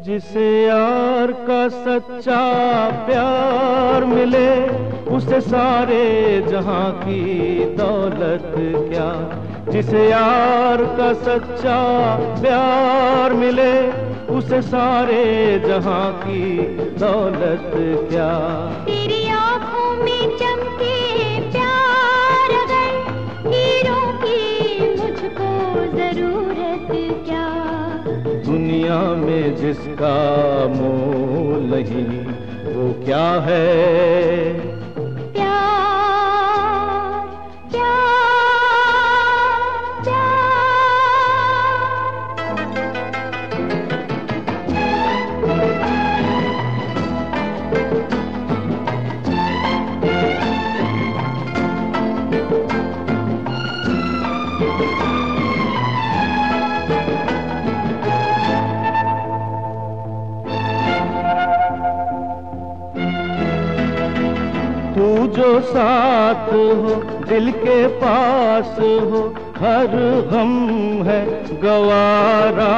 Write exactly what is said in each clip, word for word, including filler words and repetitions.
जिसे यार का सच्चा प्यार मिले उसे सारे जहां की दौलत क्या। जिसे यार का सच्चा प्यार मिले उसे सारे जहां की दौलत क्या। तेरी आंखों में चमके प्यार अगर हीरों की मुझको जरूरत क्या। दुनिया में जिसका मोल नहीं वो क्या है। तू जो साथ हो दिल के पास हो हर गम है गवारा।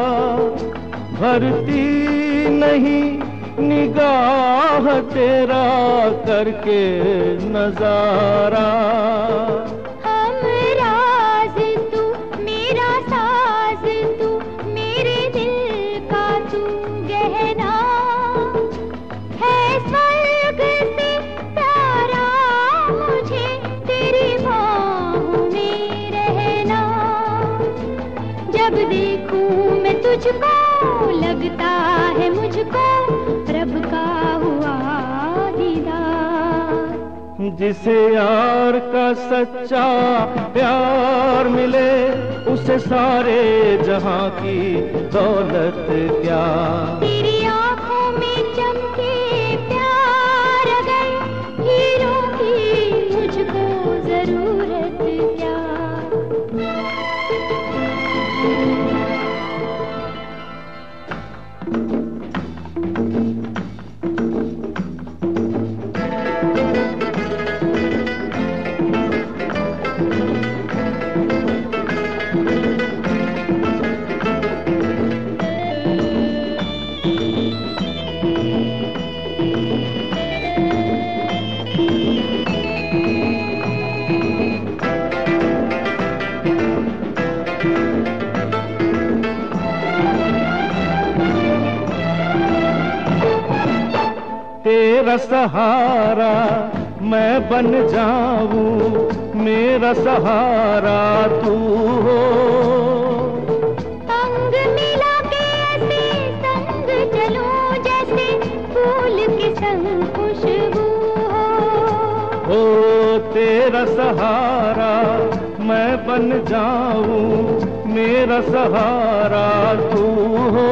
भरती नहीं निगाह तेरा करके नजारा। हम राज तू मेरा साज तू मेरे दिल का तू गहना है। स्वर्ग से प्यारा मुझे तेरी बाहों में रहना। जब देखूं मैं तुझको लगता है मुझको रब का हुआ दीदार। जिसे यार का सच्चा प्यार मिले उसे सारे जहां की दौलत क्या। तेरी आंखों में चमके प्यार अगर हीरों की मुझको जरूरत क्या। तेरा सहारा मैं बन जाऊं मेरा सहारा तू हो। संग मिला के ऐसे संग चलूं जैसे फूल के संग खुशबू हो। ओ तेरा सहारा मैं बन जाऊं मेरा सहारा तू हो।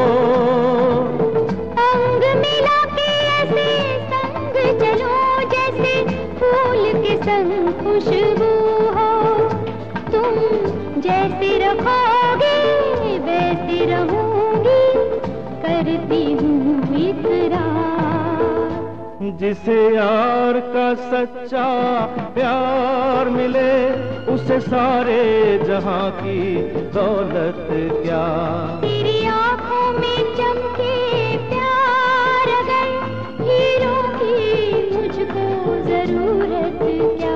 संग मिला के ऐसे संग चलूं जैसे फूल के संग खुशबू हो। तुम जैसे रखोगे वैसे रहूंगी करती हूँ इकरार। जिसे यार का सच्चा प्यार मिले उसे सारे जहां की दौलत क्या। तेरी आंखों में चमके प्यार अगर हीरों की मुझको जरूरत क्या।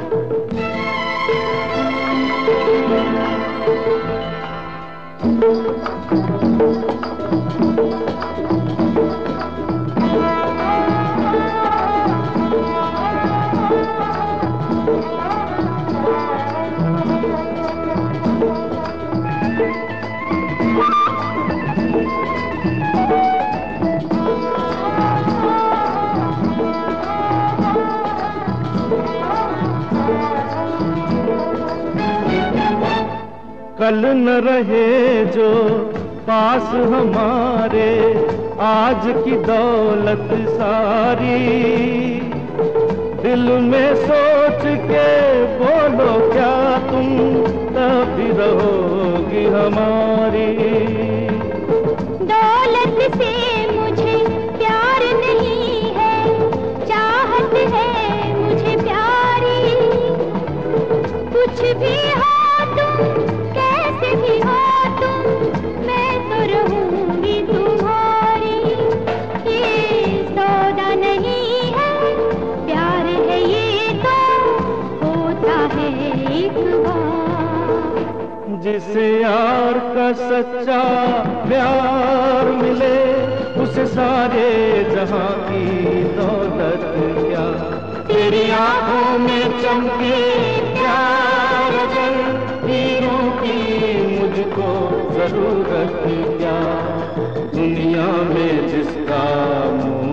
कल न रहे जो पास हमारे आज की दौलत सारी। दिल में सोच के बोलो क्या तुम तभी रहोगी हमारी। दौलत से मुझे प्यार नहीं है चाहत है मुझे प्यारी। कुछ भी हो तुम कैसे भी हो तुम मैं तो रहूंगी तुम्हारी। एक बार। जिसे यार का सच्चा प्यार मिले, उसे सारे जहां की दौलत क्या। तेरी आंखों में चमके प्यार अगर, हीरों की मुझको जरूरत क्या। दुनिया में जिसका मुंह